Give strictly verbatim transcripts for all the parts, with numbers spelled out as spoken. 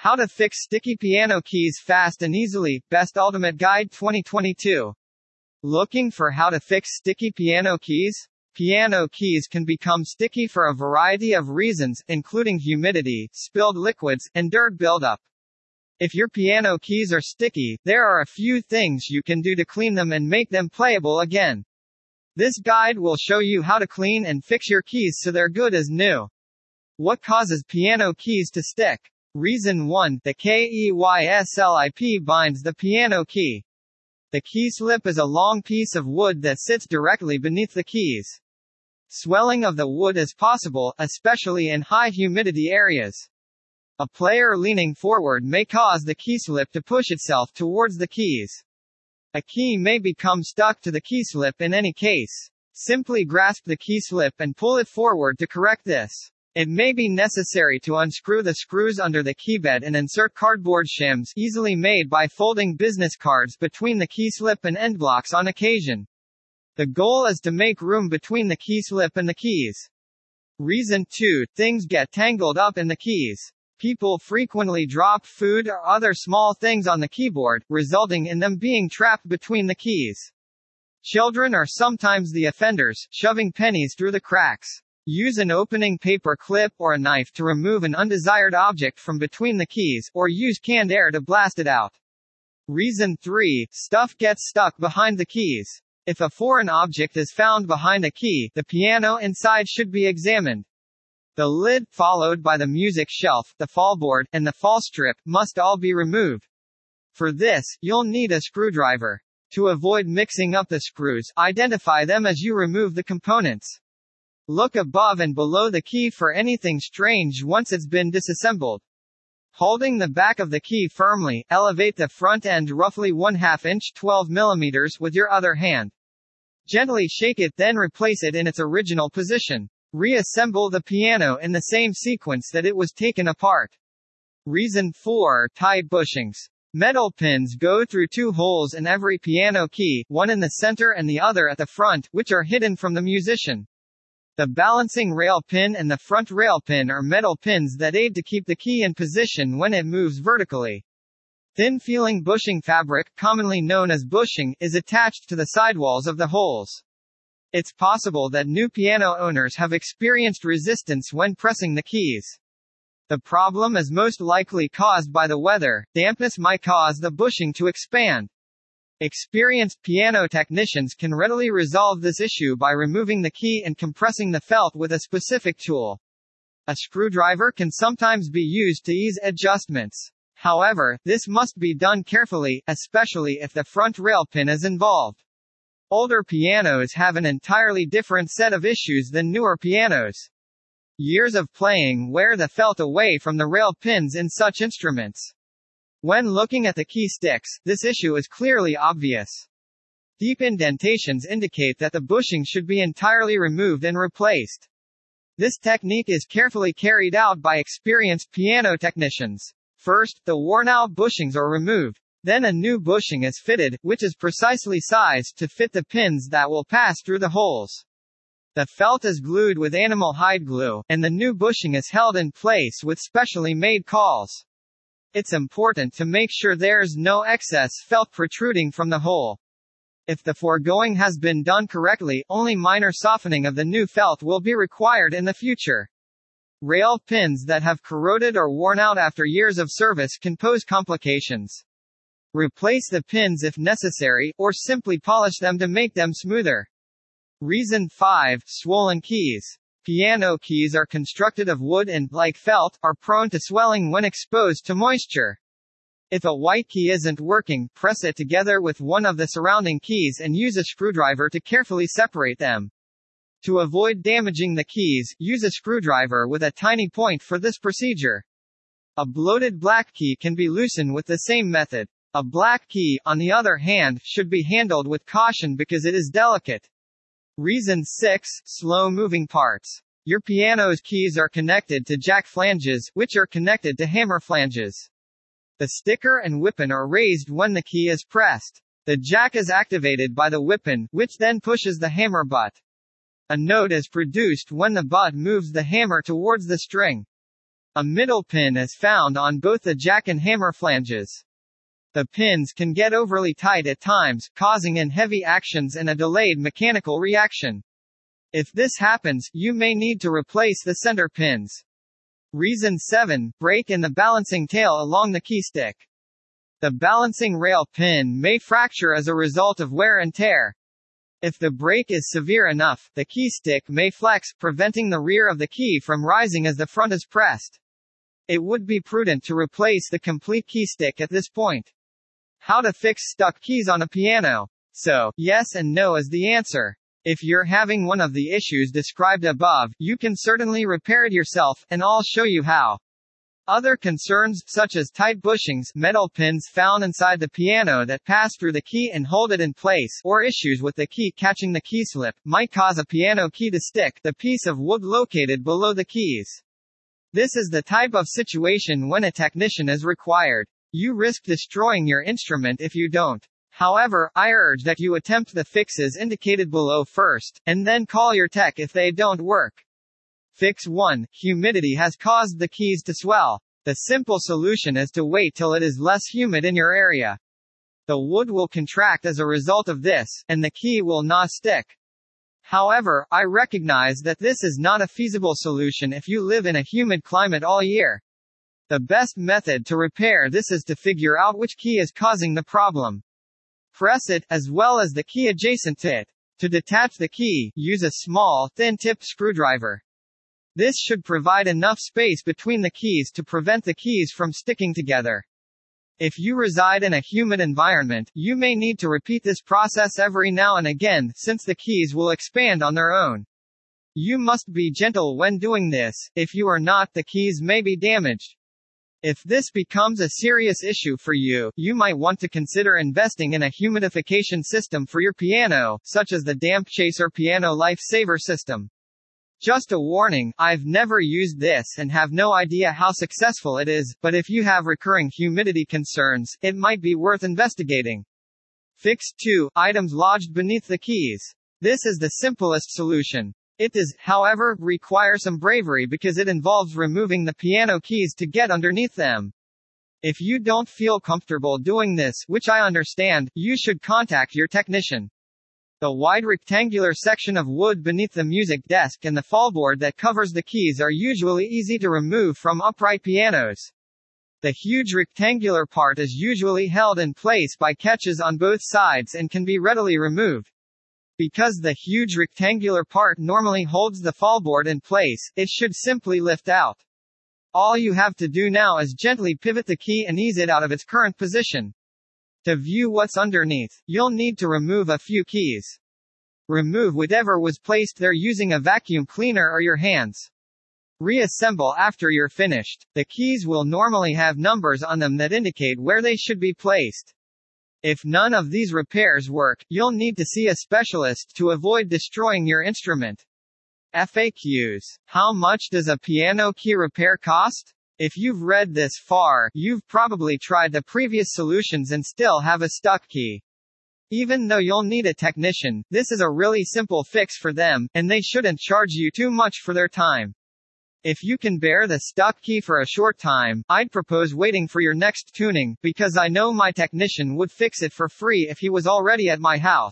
How to fix sticky piano keys fast and easily, Best Ultimate Guide twenty twenty-two. Looking for how to fix sticky piano keys? Piano keys can become sticky for a variety of reasons, including humidity, spilled liquids, and dirt buildup. If your piano keys are sticky, there are a few things you can do to clean them and make them playable again. This guide will show you how to clean and fix your keys so they're good as new. What causes piano keys to stick? Reason one. The keyslip binds the piano key. The key slip is a long piece of wood that sits directly beneath the keys. Swelling of the wood is possible, especially in high humidity areas. A player leaning forward may cause the key slip to push itself towards the keys. A key may become stuck to the key slip in any case. Simply grasp the key slip and pull it forward to correct this. It may be necessary to unscrew the screws under the keybed and insert cardboard shims, easily made by folding business cards, between the key slip and end blocks on occasion. The goal is to make room between the key slip and the keys. Reason two. Things get tangled up in the keys. People frequently drop food or other small things on the keyboard, resulting in them being trapped between the keys. Children are sometimes the offenders, shoving pennies through the cracks. Use an opening paper clip or a knife to remove an undesired object from between the keys, or use canned air to blast it out. Reason three. Stuff gets stuck behind the keys. If a foreign object is found behind a key, the piano inside should be examined. The lid, followed by the music shelf, the fallboard, and the fall strip, must all be removed. For this, you'll need a screwdriver. To avoid mixing up the screws, identify them as you remove the components. Look above and below the key for anything strange once it's been disassembled. Holding the back of the key firmly, elevate the front end roughly one half inch twelve millimeters with your other hand. Gently shake it, then replace it in its original position. Reassemble the piano in the same sequence that it was taken apart. Reason four. Tight bushings. Metal pins go through two holes in every piano key, one in the center and the other at the front, which are hidden from the musician. The balancing rail pin and the front rail pin are metal pins that aid to keep the key in position when it moves vertically. Thin-feeling bushing fabric, commonly known as bushing, is attached to the sidewalls of the holes. It's possible that new piano owners have experienced resistance when pressing the keys. The problem is most likely caused by the weather. Dampness might cause the bushing to expand. Experienced piano technicians can readily resolve this issue by removing the key and compressing the felt with a specific tool. A screwdriver can sometimes be used to ease adjustments. However, this must be done carefully, especially if the front rail pin is involved. Older pianos have an entirely different set of issues than newer pianos. Years of playing wear the felt away from the rail pins in such instruments. When looking at the key sticks, this issue is clearly obvious. Deep indentations indicate that the bushing should be entirely removed and replaced. This technique is carefully carried out by experienced piano technicians. First, the worn-out bushings are removed. Then a new bushing is fitted, which is precisely sized to fit the pins that will pass through the holes. The felt is glued with animal hide glue, and the new bushing is held in place with specially made cawls. It's important to make sure there's no excess felt protruding from the hole. If the foregoing has been done correctly, only minor softening of the new felt will be required in the future. Rail pins that have corroded or worn out after years of service can pose complications. Replace the pins if necessary, or simply polish them to make them smoother. Reason five. Swollen keys. Piano keys are constructed of wood and, like felt, are prone to swelling when exposed to moisture. If a white key isn't working, press it together with one of the surrounding keys and use a screwdriver to carefully separate them. To avoid damaging the keys, use a screwdriver with a tiny point for this procedure. A bloated black key can be loosened with the same method. A black key, on the other hand, should be handled with caution because it is delicate. Reason six. Slow-moving parts. Your piano's keys are connected to jack flanges, which are connected to hammer flanges. The sticker and whippin are raised when the key is pressed. The jack is activated by the whippin, which then pushes the hammer butt. A note is produced when the butt moves the hammer towards the string. A middle pin is found on both the jack and hammer flanges. The pins can get overly tight at times, causing in heavy actions and a delayed mechanical reaction. If this happens, you may need to replace the center pins. Reason seven. Break in the balancing tail along the keystick. The balancing rail pin may fracture as a result of wear and tear. If the break is severe enough, the keystick may flex, preventing the rear of the key from rising as the front is pressed. It would be prudent to replace the complete keystick at this point. How to fix stuck keys on a piano? So, yes and no is the answer. If you're having one of the issues described above, you can certainly repair it yourself, and I'll show you how. Other concerns, such as tight bushings, metal pins found inside the piano that pass through the key and hold it in place, or issues with the key catching the key slip, might cause a piano key to stick, the piece of wood located below the keys. This is the type of situation when a technician is required. You risk destroying your instrument if you don't. However, I urge that you attempt the fixes indicated below first, and then call your tech if they don't work. Fix one. Humidity has caused the keys to swell. The simple solution is to wait till it is less humid in your area. The wood will contract as a result of this, and the key will not stick. However, I recognize that this is not a feasible solution if you live in a humid climate all year. The best method to repair this is to figure out which key is causing the problem. Press it, as well as the key adjacent to it. To detach the key, use a small, thin-tipped screwdriver. This should provide enough space between the keys to prevent the keys from sticking together. If you reside in a humid environment, you may need to repeat this process every now and again, since the keys will expand on their own. You must be gentle when doing this. If you are not, the keys may be damaged. If this becomes a serious issue for you, you might want to consider investing in a humidification system for your piano, such as the Damp Chaser Piano Lifesaver system. Just a warning, I've never used this and have no idea how successful it is, but if you have recurring humidity concerns, it might be worth investigating. Fix two. Items lodged beneath the keys. This is the simplest solution. It does, however, require some bravery because it involves removing the piano keys to get underneath them. If you don't feel comfortable doing this, which I understand, you should contact your technician. The wide rectangular section of wood beneath the music desk and the fallboard that covers the keys are usually easy to remove from upright pianos. The huge rectangular part is usually held in place by catches on both sides and can be readily removed. Because the huge rectangular part normally holds the fallboard in place, it should simply lift out. All you have to do now is gently pivot the key and ease it out of its current position. To view what's underneath, you'll need to remove a few keys. Remove whatever was placed there using a vacuum cleaner or your hands. Reassemble after you're finished. The keys will normally have numbers on them that indicate where they should be placed. If none of these repairs work, you'll need to see a specialist to avoid destroying your instrument. F A Qs. How much does a piano key repair cost? If you've read this far, you've probably tried the previous solutions and still have a stuck key. Even though you'll need a technician, this is a really simple fix for them, and they shouldn't charge you too much for their time. If you can bear the stuck key for a short time, I'd propose waiting for your next tuning, because I know my technician would fix it for free if he was already at my house.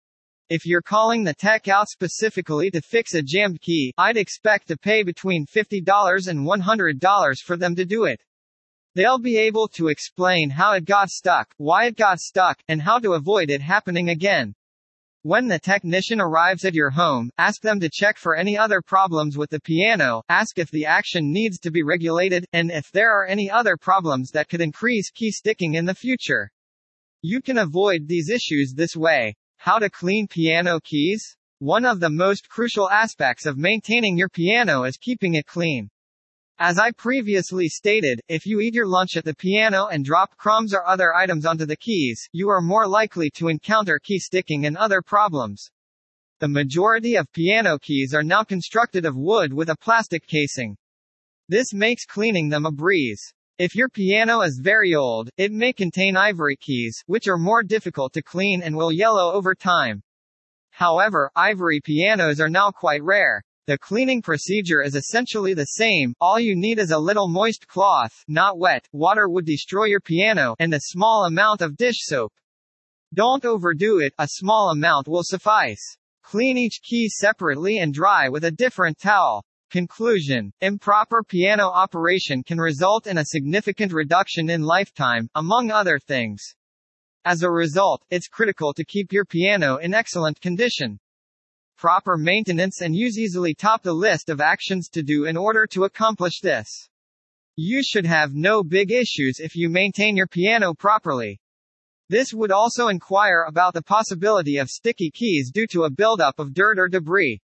If you're calling the tech out specifically to fix a jammed key, I'd expect to pay between fifty dollars and one hundred dollars for them to do it. They'll be able to explain how it got stuck, why it got stuck, and how to avoid it happening again. When the technician arrives at your home, ask them to check for any other problems with the piano, ask if the action needs to be regulated, and if there are any other problems that could increase key sticking in the future. You can avoid these issues this way. How to clean piano keys? One of the most crucial aspects of maintaining your piano is keeping it clean. As I previously stated, if you eat your lunch at the piano and drop crumbs or other items onto the keys, you are more likely to encounter key sticking and other problems. The majority of piano keys are now constructed of wood with a plastic casing. This makes cleaning them a breeze. If your piano is very old, it may contain ivory keys, which are more difficult to clean and will yellow over time. However, ivory pianos are now quite rare. The cleaning procedure is essentially the same, all you need is a little moist cloth, not wet, water would destroy your piano, and a small amount of dish soap. Don't overdo it, a small amount will suffice. Clean each key separately and dry with a different towel. Conclusion: improper piano operation can result in a significant reduction in lifetime, among other things. As a result, it's critical to keep your piano in excellent condition. Proper maintenance and use easily top the list of actions to do in order to accomplish this. You should have no big issues if you maintain your piano properly. This would also inquire about the possibility of sticky keys due to a buildup of dirt or debris.